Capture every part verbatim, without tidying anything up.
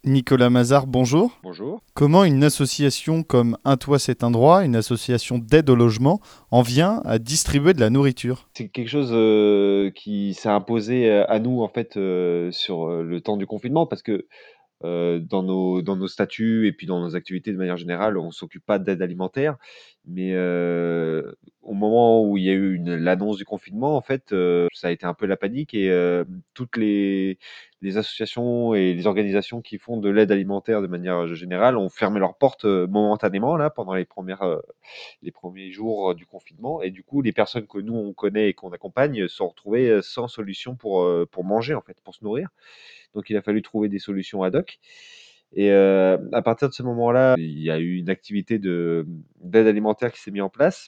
Nicolas Mazard, bonjour. Bonjour. Comment une association comme Un Toit c'est un droit, une association d'aide au logement, en vient à distribuer de la nourriture? C'est quelque chose, heu, qui s'est imposé, heu, à nous en fait, heu, sur, heu, le temps du confinement parce que, Heu, dans nos dans nos statuts et puis dans nos activités de manière générale, on s'occupe pas d'aide alimentaire. Mais, heu, au moment où il y a eu une l'annonce du confinement, en fait, heu, ça a été un peu la panique et heu, toutes les les associations et les organisations qui font de l'aide alimentaire de manière générale ont fermé leurs portes, heu, momentanément là, pendant les premières, heu, les premiers jours, heu, du confinement et du coup, les personnes que nous on connaît et qu'on accompagne, se sont retrouvées, heu, sans solution pour, heu, pour manger en fait, pour se nourrir. Donc il a fallu trouver des solutions ad hoc et heu, à partir de ce moment-là, il y a eu une activité de d'aide alimentaire qui s'est mise en place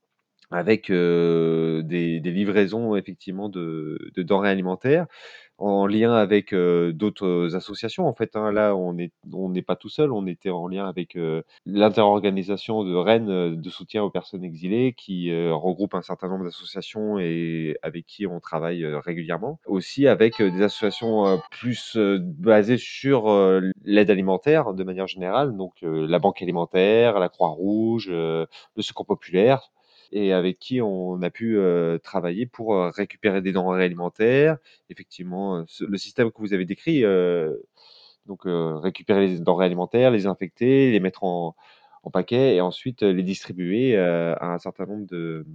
avec, heu, des des livraisons effectivement de de denrées alimentaires en lien avec, heu, d'autres associations en fait, hein. Là, on est on n'est pas tout seul, on était en lien avec, heu, l'interorganisation de Rennes, heu, de soutien aux personnes exilées qui, heu, regroupe un certain nombre d'associations et avec qui on travaille, heu, régulièrement. Aussi avec, heu, des associations, heu, plus, heu, basées sur, heu, l'aide alimentaire de manière générale, donc, heu, la Banque alimentaire, la Croix-Rouge, heu, le Secours populaire et avec qui on a pu, heu, travailler pour, heu, récupérer des denrées alimentaires. Effectivement, heu, ce le système que vous avez décrit, heu, donc, heu, récupérer les denrées alimentaires, les infecter, les mettre en en paquet et ensuite, heu, les distribuer, heu, à un certain nombre de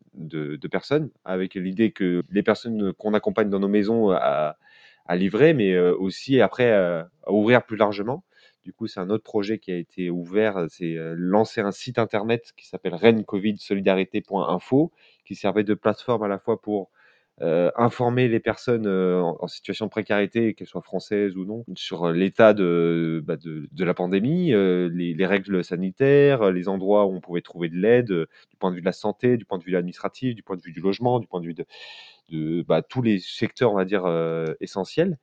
de de personnes, avec l'idée que les personnes qu'on accompagne dans nos maisons à à livrer, mais, heu, aussi après, heu, à ouvrir plus largement. Du coup, c'est un autre projet qui a été ouvert, c'est, heu, lancer un site internet qui s'appelle rennes covid solidarité point info, qui servait de plateforme à la fois pour, heu, informer les personnes, heu, en en situation de précarité, qu'elles soient françaises ou non, sur, heu, l'état de, bah, de de la pandémie, heu, les les règles sanitaires, heu, les endroits où on pouvait trouver de l'aide, heu, du point de vue de la santé, du point de vue administratif, du point de vue du logement, du point de vue de de, bah, tous les secteurs, on va dire, heu, essentiels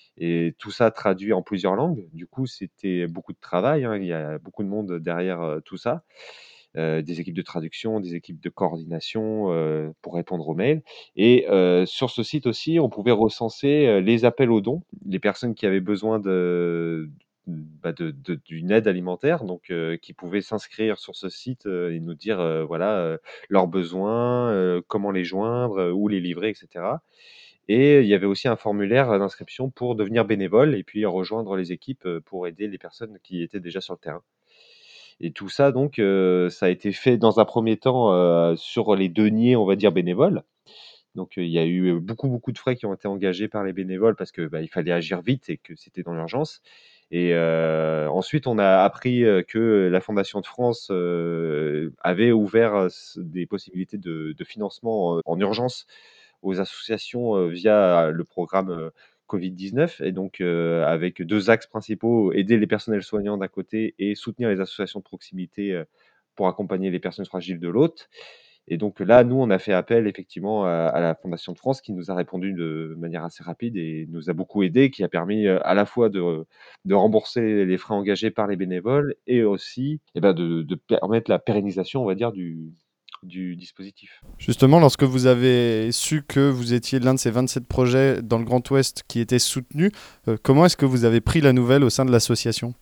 et tout ça traduit en plusieurs langues. Du coup, c'était beaucoup de travail, hein. Il y a beaucoup de monde derrière, heu, tout ça. Heu, des équipes de traduction, des équipes de coordination, heu, pour répondre aux mails et heu, sur ce site aussi, on pouvait recenser, heu, les appels aux dons, les personnes qui avaient besoin de bah, de de d'une aide alimentaire, donc heu, qui pouvaient s'inscrire sur ce site, heu et nous dire, heu, voilà, heu, leurs besoins, heu, comment les joindre, heu, où les livrer et cetera et il y avait aussi un formulaire, d'inscription pour devenir bénévole et puis rejoindre les équipes, heu, pour aider les personnes qui étaient déjà sur le terrain. Et tout ça donc, heu, ça a été fait dans un premier temps, heu, sur les deniers, on va dire bénévoles. Donc, heu, il y a eu beaucoup, beaucoup de frais qui ont été engagés par les bénévoles parce que, bah, il fallait agir vite et que c'était dans l'urgence et heu, ensuite on a appris, heu, que la Fondation de France, heu, avait ouvert, heu, s des possibilités de de financement, heu, en urgence aux associations, heu, via le programme, heu, covid dix-neuf et donc, heu, avec deux axes principaux, aider les personnels soignants d'un côté et soutenir les associations de proximité, heu, pour accompagner les personnes fragiles de l'autre. Et donc là, nous, on a fait appel effectivement à à la Fondation de France qui nous a répondu de manière assez rapide et nous a beaucoup aidés, qui a permis, heu, à la fois de de rembourser les frais engagés par les bénévoles et aussi, et bah, de de permettre la pérennisation, on va dire, du du dispositif. Justement, lorsque vous avez su que vous étiez l'un de ces vingt-sept projets dans le Grand Ouest qui étaient soutenus, euh, comment est-ce que vous avez pris la nouvelle au sein de l'association?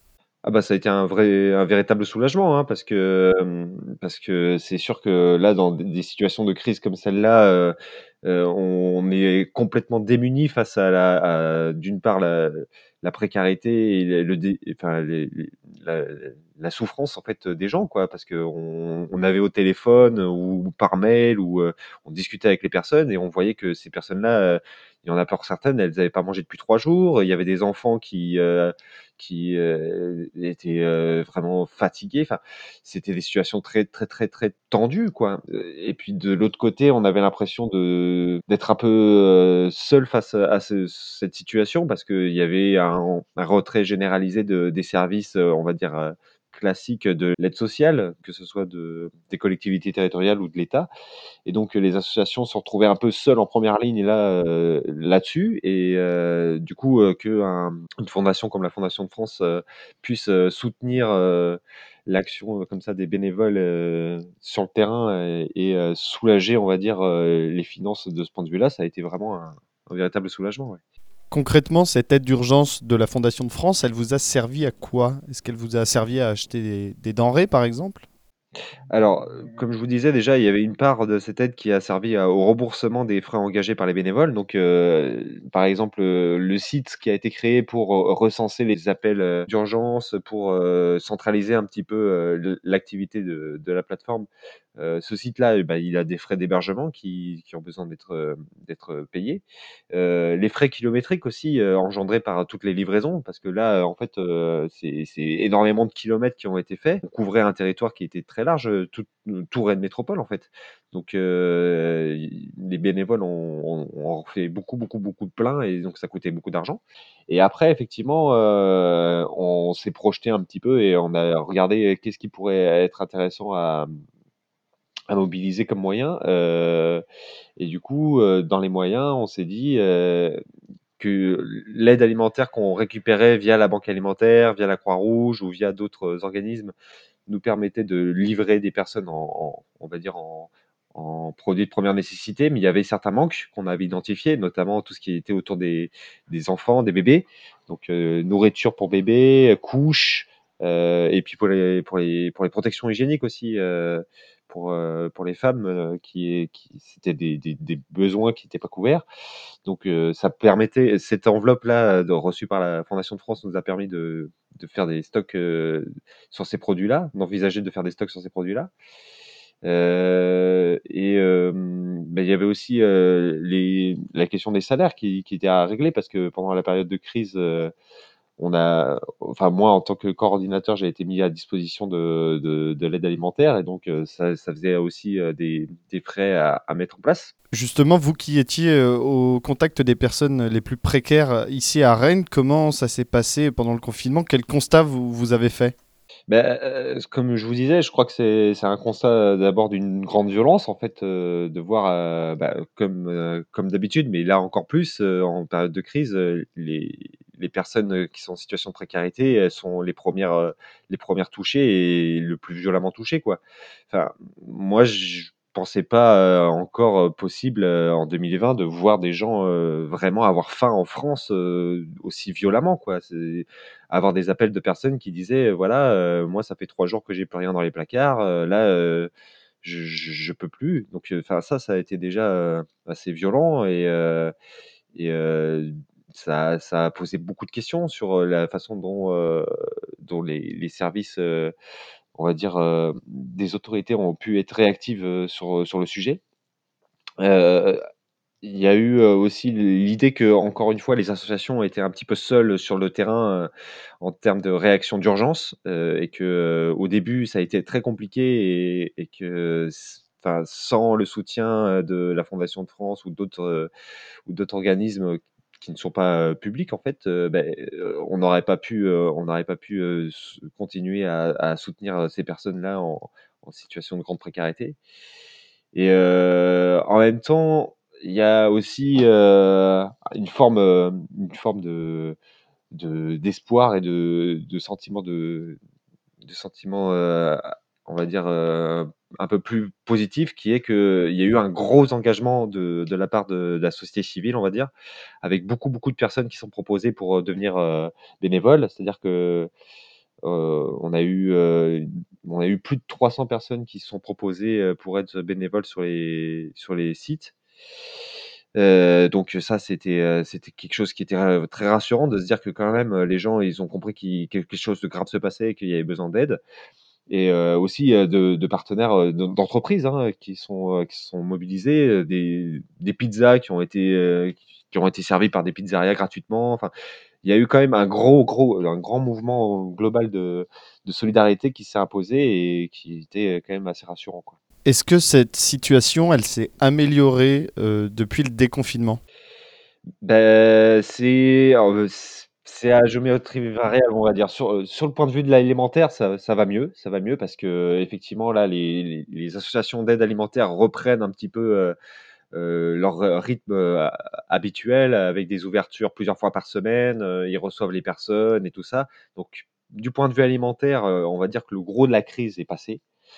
Ah bah, ça a été un vrai un véritable soulagement, hein, parce que, hem, parce que c'est sûr que là, dans des des situations de crise comme celle-là, heu heu, on est complètement démunis face à la à d'une part la la précarité et le le dé enfin les les la la souffrance en fait, des gens quoi. Parce qu'on on avait au téléphone ou par mail ou, heu, on discutait avec les personnes et on voyait que ces personnes-là, heu, il y en a pour certaines, elles avaient pas mangé depuis trois jours. Il y avait des enfants qui, heu qui, heu, étaient, heu, vraiment fatigués. Enfin, c'était des situations très, très, très, très tendues, quoi. Heu et puis de l'autre côté, on avait l'impression de d'être un peu, heu, seul face à à ce cette situation parce qu'il y avait un un retrait généralisé de des services, heu, on va dire, heu, classiques de l'aide sociale, que ce soit de des collectivités territoriales ou de l'État. Et donc, les associations se retrouvaient un peu seules en première ligne là, heu, là-dessus et heu, du coup, heu, qu'un une fondation comme la Fondation de France, heu, puisse, heu, soutenir, heu, l'action, heu, comme ça des bénévoles, heu, sur le terrain et et heu, soulager, on va dire, heu, les finances de ce point de vue-là, ça a été vraiment un un véritable soulagement, ouais. Concrètement, cette aide d'urgence de la Fondation de France, elle vous a servi à quoi? Est-ce qu'elle vous a servi à acheter des, des denrées, par exemple? Alors, heu, comme je vous disais déjà, il y avait une part de cette aide qui a servi à au remboursement des frais engagés par les bénévoles. Donc, heu, par exemple, heu, le site qui a été créé pour, heu, recenser les appels, heu, d'urgence, pour, heu, centraliser un petit peu, heu, le l'activité de de la plateforme. Heu, ce site-là, eh bah, il a des frais d'hébergement qui qui ont besoin d'être, heu, d'être, payés. Heu, les frais kilométriques aussi, heu, engendrés par toutes les livraisons, parce que là, heu, en fait, heu, c'est c'est énormément de kilomètres qui ont été faits. On couvrait un territoire qui était très large, heu, toute tout Rennes Métropole, en fait. Donc, heu, i les bénévoles ont ont ont fait beaucoup, beaucoup, beaucoup de plein et donc ça coûtait beaucoup d'argent. Et après effectivement, heu, on s'est projeté un petit peu et on a regardé qu'est-ce qui pourrait être intéressant à, mmh, à mobiliser comme moyen, heu et du coup, heu, dans les moyens, on s'est dit, heu, que l'aide alimentaire qu'on récupérait via la banque alimentaire, via la Croix-Rouge ou via d'autres organismes nous permettait de livrer des personnes en en on va dire en en produits de première nécessité, mais il y avait certains manques qu'on avait identifiés, notamment tout ce qui était autour des des enfants, des bébés. Donc, heu, nourriture pour bébés, couches, heu et puis pour les pour les pour les protections hygiéniques aussi, heu, pour, heu, pour les femmes, heu, qui qui c'était des des des besoins qui n'étaient pas couverts. Donc, heu, ça permettait cette enveloppe-là, de reçue par la Fondation de France nous a permis de de faire des stocks, heu, sur ces produits-là, d'envisager de faire des stocks sur ces produits-là. Heu et hem, bah, il y avait aussi, heu, les la question des salaires qui qui était à régler parce que pendant la période de crise, heu, on a enfin moi en tant que coordinateur, j'ai été mis à disposition de de de l'aide alimentaire et donc, heu, ça ça faisait aussi, heu, des des frais à à mettre en place. Justement, vous qui étiez euh, au contact des personnes les plus précaires euh, ici à Rennes, comment ça s'est passé pendant le confinement? Quel constat vous, vous avez fait? Bah, heu, comme je vous disais, je crois que c'est c'est un constat, heu, d'abord d'une grande violence en fait, heu, de voir, heu, bah, comme, heu, comme d'habitude, mais là encore plus, heu, en période de crise, heu, les les personnes, heu, qui sont en situation de précarité, elles sont les premières res les premières touchées et le plus violemment touchées, quoi. Enfin, moi je pensais pas, heu, encore, heu, possible, heu, en deux mille vingt de voir des gens, heu, vraiment avoir faim en France, heu, aussi violemment, quoi. C'est avoir des appels de personnes qui disaient: «Voilà, heu, moi ça fait trois jours que j'ai plus rien dans les placards, heu, là, heu, je je je peux plus». Donc, heu, enfin ça, ça a été déjà, heu, assez violent et heu et heu, ça ça a posé beaucoup de questions sur, heu, la façon dont, heu, dont les les services, heu, on va dire, heu, des autorités ont pu être réactives, heu, sur, sur le sujet. Heu il y a eu, heu, aussi l'idée que encore une fois, les associations étaient un petit peu seules sur le terrain, heu, en termes de réaction d'urgence, heu, et que, heu, au début, ça a été très compliqué et et que s enfin, sans le soutien, heu, de la Fondation de France ou d'autres, heu, ou d'autres organismes, qui ne sont pas, heu, publics en fait, heu, beh, heu, on n'aurait pas pu, heu, on n'aurait pas pu, heu, s continuer à à soutenir, ces personnes-là en en situation de grande précarité. Et heu, en même temps, il y a aussi, heu, une forme, heu, une forme de de d'espoir et de de sentiment de de sentiment, heu, on va dire, heu, un peu plus positif qui est qu'il y a eu un gros engagement de de la part de de la société civile, on va dire, avec beaucoup, beaucoup de personnes qui sont proposées pour, heu, devenir, heu, bénévoles. C'est-à-dire que, heu, on a eu, heu, on a eu plus de trois cents personnes qui se sont proposées, heu, pour être bénévoles sur les sur les sites. Heu, donc ça, c'était, heu, c'était quelque chose qui était ra très rassurant de se dire que quand même, heu, les gens, ils ont compris qu'il quelque chose de grave se passait et qu'il y avait besoin d'aide et heu, aussi, heu, de de partenaires, heu, d'en d'entreprises, hein, qui sont, heu, qui se sont mobilisés, heu, des des pizzas qui ont été, heu, qui ont été servies par des pizzerias gratuitement. Enfin, il y a eu quand même un gros, gros un grand mouvement global de de solidarité qui s'est imposé et qui était quand même assez rassurant, quoi. Est-ce que cette situation, elle s'est améliorée euh, depuis le déconfinement? Beh, c'est alors, heu, c c'est à géométrie variable, on va dire. Sur, heu, sur le point de vue de l'alimentaire, ça ça va mieux ça va mieux parce qu'effectivement, là, les les les associations d'aide alimentaire reprennent un petit peu, heu heu, leur, heu, rythme, heu, ha habituel avec des ouvertures plusieurs fois par semaine, heu, ils reçoivent les personnes et tout ça. Donc du point de vue alimentaire, heu, on va dire que le gros de la crise est passé.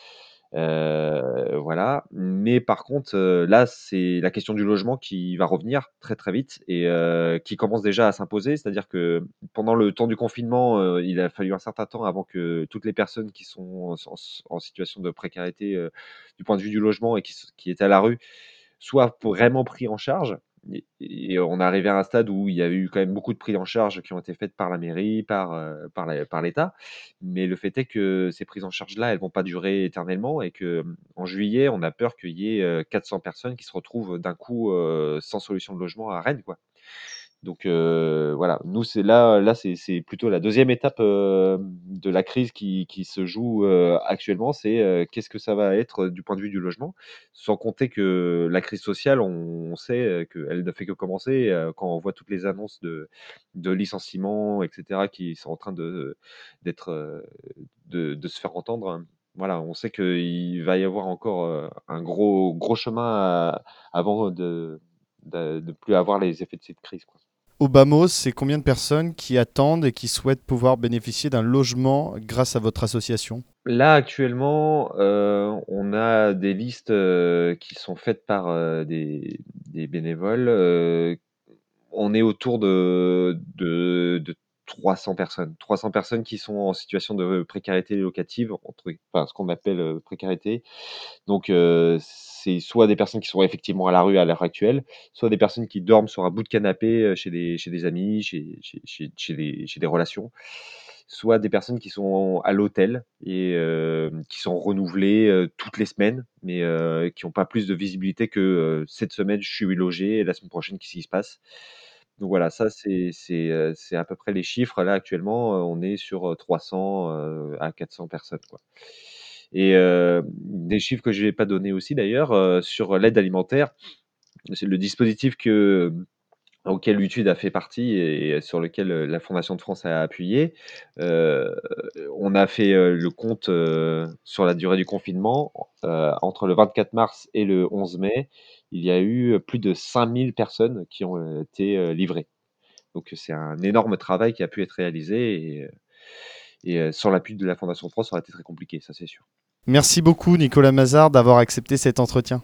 Heu, voilà. Mais par contre, heu, là, c'est la question du logement qui va revenir très, très vite et heu, qui commence déjà à s'imposer. C'est-à-dire que pendant le temps du confinement, heu, il a fallu un certain temps avant que toutes les personnes qui sont en s en situation de précarité, heu, du point de vue du logement et qui s qui étaient à la rue, soient vraiment pris en charge et et on est arrivé à un stade où il y a eu quand même beaucoup de prises en charge qui ont été faites par la mairie, par, heu, par la par l'État. Mais le fait est que ces prises en charge-là, elles vont pas durer éternellement et que, mmh, en juillet, on a peur qu'il y ait, heu, quatre cents personnes qui se retrouvent d'un coup, heu, sans solution de logement à Rennes, quoi. Donc heu, voilà, nous, c'est là là, c'est c'est plutôt la deuxième étape, hem, de la crise qui qui se joue, heu, actuellement. C'est, heu, qu'est-ce que ça va être, heu, du point de vue du logement? Sans compter que la crise sociale, on on sait, heu, qu'elle ne fait que commencer, heu, quand on voit toutes les annonces de de licenciements et cetera qui sont en train de d'être, heu, de de se faire entendre. Voilà, on sait qu'il va y avoir encore, heu, un gros gros chemin à avant de de de plus avoir les effets de cette crise, quoi. Au Bamos, c'est combien de personnes qui attendent et qui souhaitent pouvoir bénéficier d'un logement grâce à votre association? Là, actuellement, heu, on a des listes, heu, qui sont faites par, heu, des des bénévoles, heu, on est autour de de de trois cents personnes. trois cents personnes qui sont en situation de précarité locative, entre enfin, ce qu'on appelle, heu, précarité. Donc heu, c'est soit des personnes qui sont effectivement à la rue à l'heure actuelle, soit des personnes qui dorment sur un bout de canapé, heu, chez des chez des amis, chez chez chez chez des chez des relations, soit des personnes qui sont à l'hôtel et hem, qui sont renouvelées, heu, toutes les semaines, mais heu, qui ont pas plus de visibilité que, heu, cette semaine je suis logé et la semaine prochaine qu'est-ce qui se passe? Donc voilà, ça c'est c'est, heu, c'est à peu près les chiffres. Là actuellement, heu, on est sur, heu, trois cents, heu, à quatre cents personnes, quoi. Et heu, des chiffres que je vais pas donner aussi d'ailleurs, heu, sur l'aide alimentaire, c'est le dispositif que auquel l'U T U D a fait partie et sur lequel, heu, la Fondation de France a appuyé. Heu, on a fait, heu, le compte, heu, sur la durée du confinement, heu, entre le vingt-quatre mars et le onze mai, il y a eu plus de cinq mille personnes qui ont, heu, été, heu, livrées. Donc c'est un énorme travail qui a pu être réalisé et heu et heu, sans l'appui de la Fondation de France, ça aurait été très compliqué, ça c'est sûr. Merci beaucoup Nicolas Mazard d'avoir accepté cet entretien.